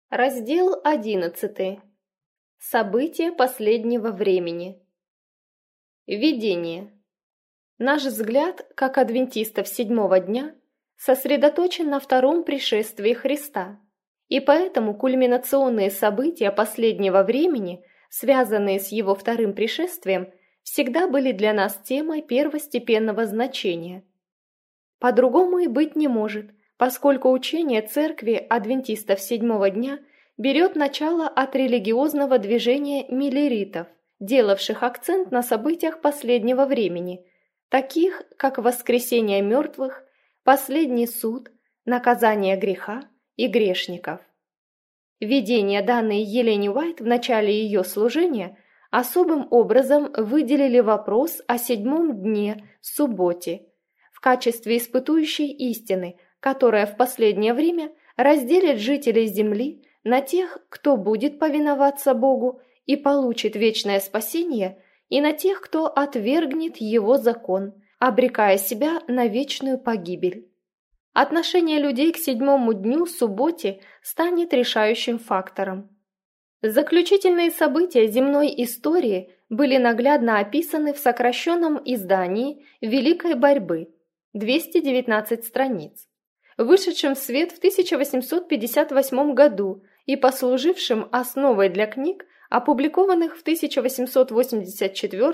Раздел 11. События последнего времени. Введение. Наш взгляд, как адвентистов седьмого дня, сосредоточен на втором пришествии Христа, и поэтому кульминационные события последнего времени, связанные с его вторым пришествием, всегда были для нас темой первостепенного значения. По-другому и быть не может, поскольку учение Церкви адвентистов седьмого дня берет начало от религиозного движения миллеритов, делавших акцент на событиях последнего времени, таких как воскресение мертвых, последний суд, наказание греха и грешников. Видения, данные Елене Уайт в начале ее служения, особым образом выделили вопрос о седьмом дне, субботе, в качестве испытующей истины, которая в последнее время разделит жителей земли на тех, кто будет повиноваться Богу и получит вечное спасение, и на тех, кто отвергнет Его закон, обрекая себя на вечную погибель. Отношение людей к седьмому дню, субботе, станет решающим фактором. Заключительные события земной истории были наглядно описаны в сокращенном издании «Великой борьбы» 219 страниц, вышедшем в свет в 1858 году и послужившим основой для книг, опубликованных в 1884,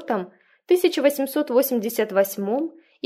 1888 и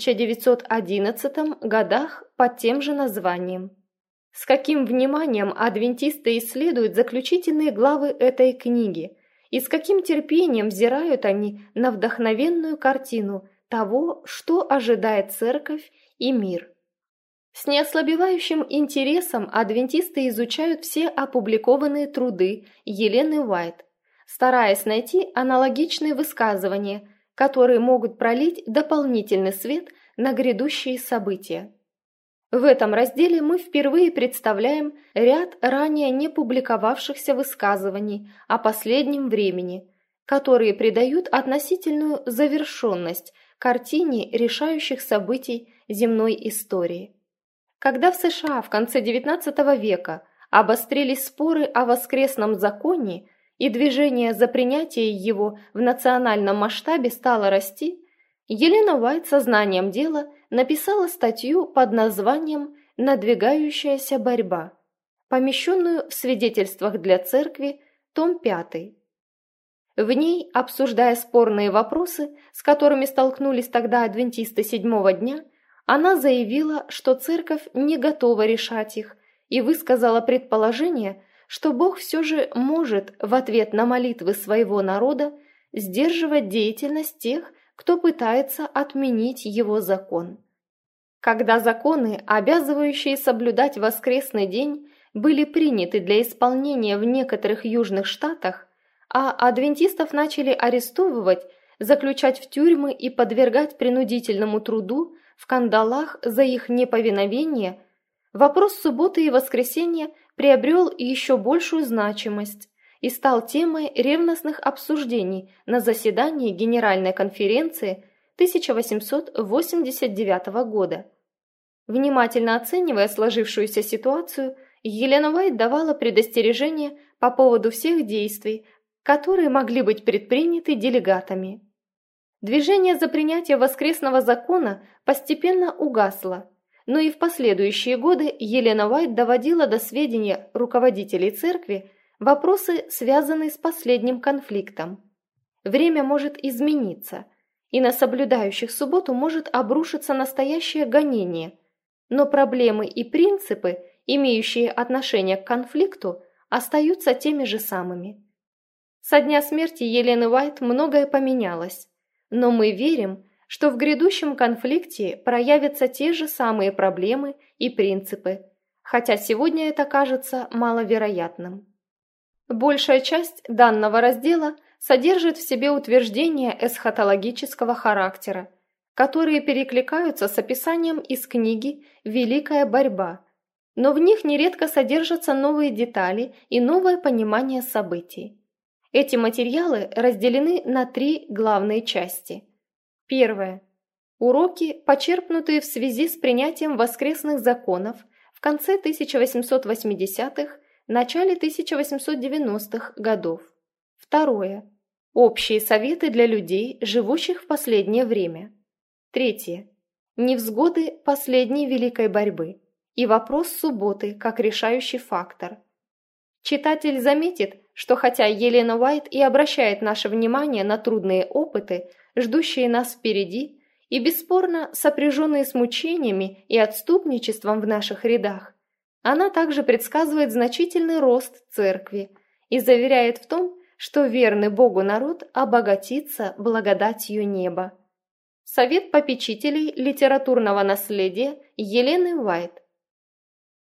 1911 годах под тем же названием. С каким вниманием адвентисты исследуют заключительные главы этой книги и с каким терпением взирают они на вдохновенную картину того, что ожидает Церковь и мир. С неослабевающим интересом адвентисты изучают все опубликованные труды Елены Уайт, стараясь найти аналогичные высказывания, которые могут пролить дополнительный свет на грядущие события. В этом разделе мы впервые представляем ряд ранее не публиковавшихся высказываний о последнем времени, которые придают относительную завершенность картине решающих событий земной истории. Когда в США в конце XIX века обострились споры о воскресном законе и движение за принятие его в национальном масштабе стало расти, Елена Уайт сознанием дела написала статью под названием «Надвигающаяся борьба», помещенную в «Свидетельствах для Церкви», том 5. В ней, обсуждая спорные вопросы, с которыми столкнулись тогда адвентисты седьмого дня, она заявила, что Церковь не готова решать их, и высказала предположение, что Бог все же может в ответ на молитвы своего народа сдерживать деятельность тех, кто пытается отменить его закон. Когда законы, обязывающие соблюдать воскресный день, были приняты для исполнения в некоторых южных штатах, а адвентистов начали арестовывать, заключать в тюрьмы и подвергать принудительному труду в кандалах за их неповиновение, вопрос субботы и воскресенья приобрел еще большую значимость и стал темой ревностных обсуждений на заседании Генеральной конференции 1889 года. Внимательно оценивая сложившуюся ситуацию, Елена Уайт давала предостережения по поводу всех действий, которые могли быть предприняты делегатами. Движение за принятие воскресного закона постепенно угасло, но и в последующие годы Елена Уайт доводила до сведения руководителей церкви вопросы, связанные с последним конфликтом. Время может измениться, и на соблюдающих субботу может обрушиться настоящее гонение, но проблемы и принципы, имеющие отношение к конфликту, остаются теми же самыми. Со дня смерти Елены Уайт многое поменялось, но мы верим, что в грядущем конфликте проявятся те же самые проблемы и принципы, хотя сегодня это кажется маловероятным. Большая часть данного раздела содержит в себе утверждения эсхатологического характера, которые перекликаются с описанием из книги «Великая борьба», но в них нередко содержатся новые детали и новое понимание событий. Эти материалы разделены на 3 главные части. Первое. Уроки, почерпнутые в связи с принятием воскресных законов в конце 1880-х, начале 1890-х годов. Второе. Общие советы для людей, живущих в последнее время. Третье. Невзгоды последней великой борьбы и вопрос субботы как решающий фактор. Читатель заметит, что хотя Елена Уайт и обращает наше внимание на трудные опыты, ждущие нас впереди, и бесспорно сопряженные с мучениями и отступничеством в наших рядах, она также предсказывает значительный рост церкви и заверяет в том, что верный Богу народ обогатится благодатью неба. Совет попечителей литературного наследия Елены Уайт.